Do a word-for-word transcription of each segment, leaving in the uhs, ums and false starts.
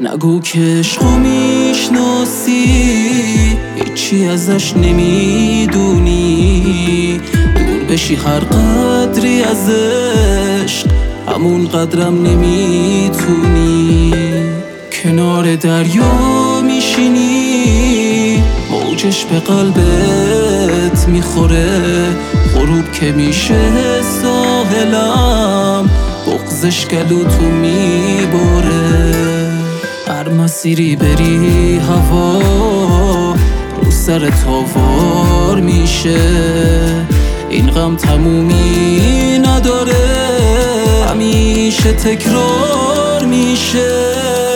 نگو که عشقو میشناسی، هیچی ازش نمیدونی. دور بشی هر قدری از عشق، همون قدرم نمیتونی. کنار دریا میشینی، موجش به قلبت میخوره. غروب که میشه ساحلم، بغضش گلوتو میباره. هر مسیری بری هوا رو سر تاوار میشه. این غم تمومی نداره، همیشه تکرار میشه.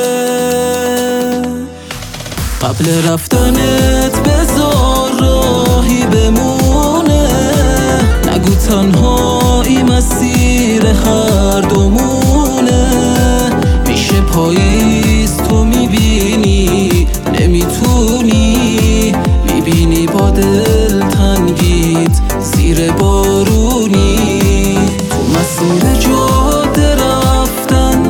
قبل رفتنت بذار راهی بمونه، نگو تنهایی مسیر هر دومونه. میشه پاییز تو میبینی نمیتونی، میبینی با دل تنگیت زیر بارونی. تو مسیر جاده رفتن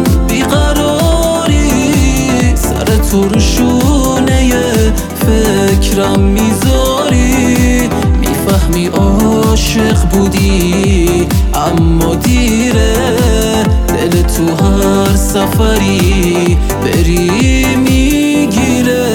بیقراری، سر تو رو شونه فکرم میذاری. میفهمی عاشق بودی اما دیره، دل تو هر سفری بری میگیره.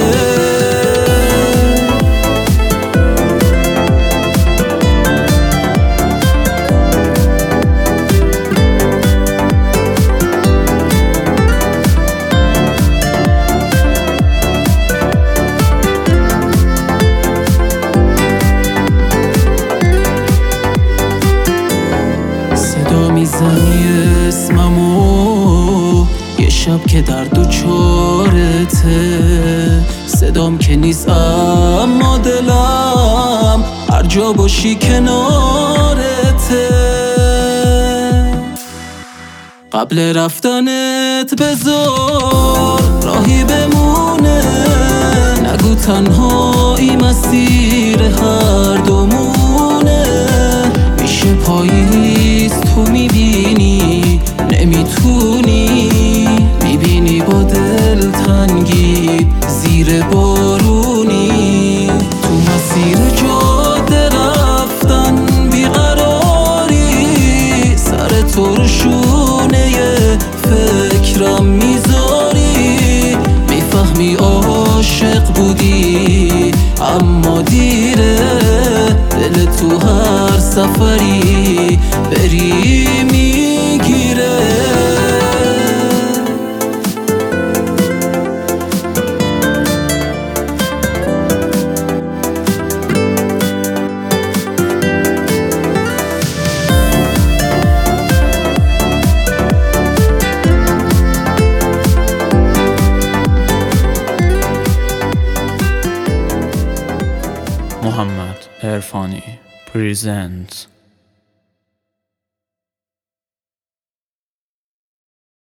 میزنی اسممو یه شب که در دوچارته، صدام که نیست اما دلم هر جا باشی کنارته. قبل رفتنت بذار راهی بمونه، نگو تنهایی مسیر هر دومونه. میشه پاییز تو میبینی نمیتونی، میبینی با دل تنگی زیر بارونی. تو مسیر جاده رفتن بیقراری، سر تو رو شونه فکرم میذاری. میفهمی عاشق بودی اما دیره، دل تو هر سفری بری میگیره. محمد عرفانی presents